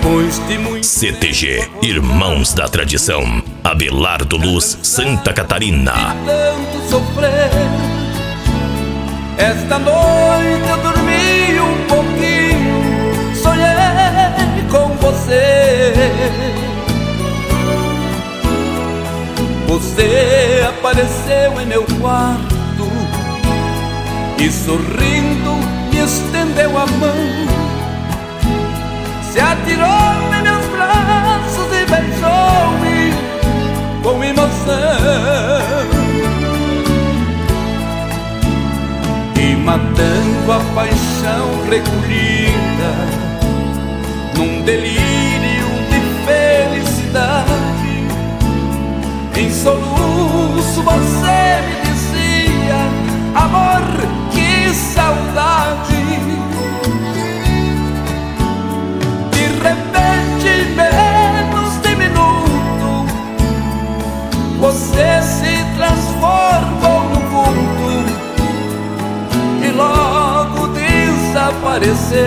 CTG, Irmãos da Tradição, Abelardo Luz, Santa Catarina. Tanto sofrer, esta noite eu dormi um pouquinho, sonhei com você. Você apareceu em meu quarto e sorrindo me estendeu a mão. Se atirou em meus braços e beijou-me com emoção. E matando a paixão recolhida num delírio de felicidade, em soluço você me dizia: amor, que saudade. De repente, menos de minuto, você se transformou no vulto e logo desapareceu.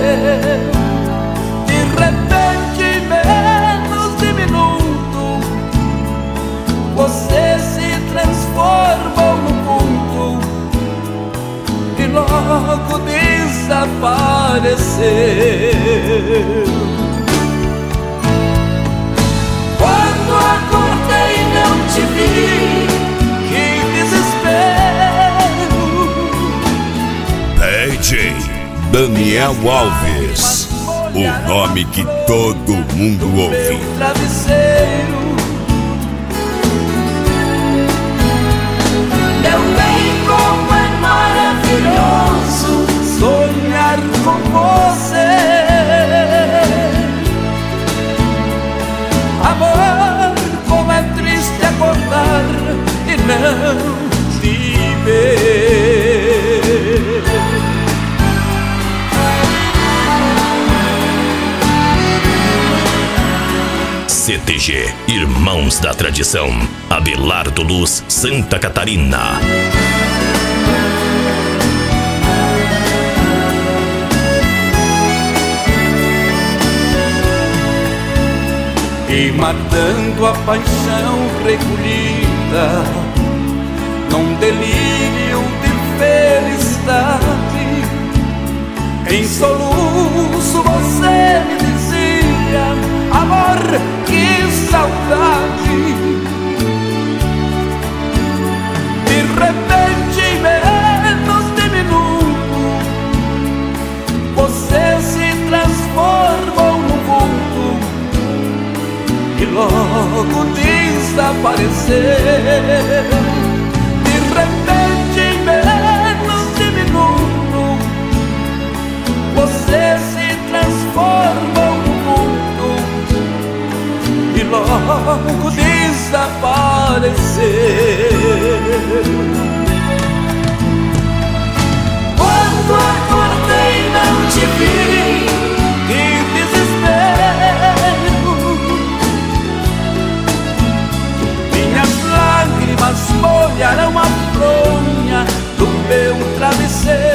De repente, menos de minuto, você se transformou no vulto e logo desapareceu. Quando acordei não te vi, que desespero. DJ Daniel Alves, o nome que todo mundo ouve. Travesseiro, meu bem, como é maravilhoso sonhar com você. Amor, como é triste acordar e não te ver. CTG, Irmãos da Tradição, Abelardo Luz, Santa Catarina. E matando a paixão recolhida num delírio de felicidade, em soluço você me dizia: amor, que saudade. De repente, menos de minuto, você se transformou no vulto e logo desapareceu. De repente, menos de minuto, você se transformou no vulto e logo desapareceu. Quando acordei não te vi, que desespero. Minhas lágrimas molharam a fronha do meu travesseiro.